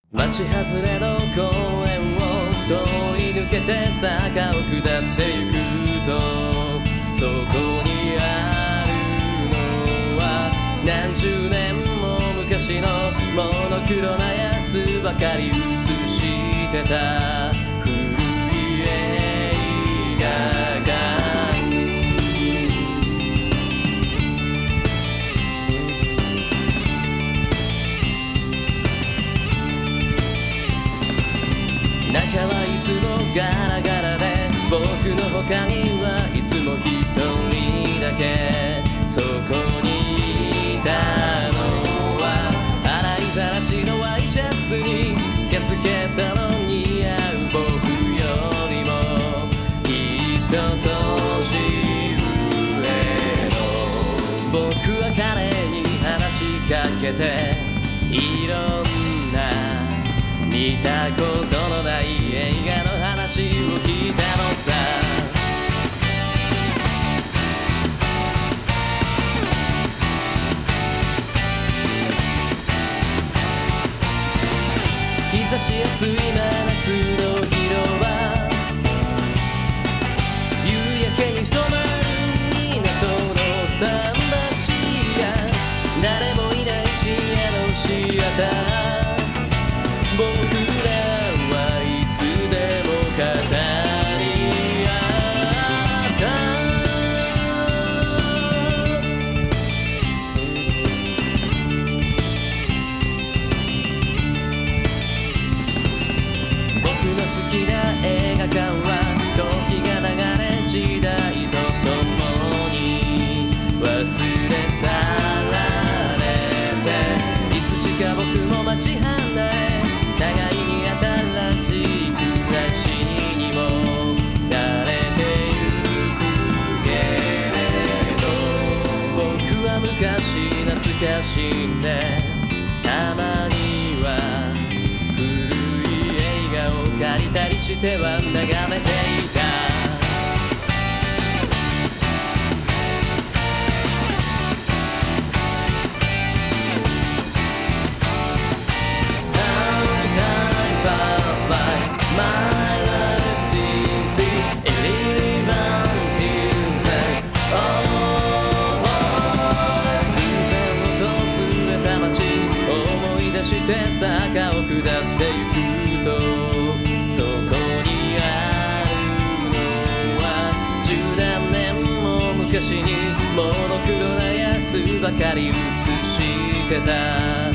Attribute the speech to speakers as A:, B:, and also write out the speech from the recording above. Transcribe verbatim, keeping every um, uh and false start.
A: 町外れの公園を通り抜けて坂を下ってゆくと、そこにあるのは何十年も昔のモノクロなやつばかり映してた古い映画館。中はいつもガラガラで、僕の他にはいつも一人だけ。そこにいたのは洗いざらしのワイシャツにキャスケットの似合う僕よりもきっと年上の。僕は彼に話しかけて、いろんな見たことのない映画の話を聞いたのさ。日差し暑い真夏の広場、夕焼けに染まる港の桟橋や誰もいない深夜のシアター。僕らはいつでも語り合った。僕の好きな映画館は時が流れ時代とともに忘れ去られて、いつしか僕も街離れ互いに新しい暮らしにも慣れてゆくけれど、僕は昔懐かしんで、たまには古い映画を借りたりしては眺めていた。坂を下ってゆくと、そこにあるのは十何年も昔にモノクロなやつばかり映してた。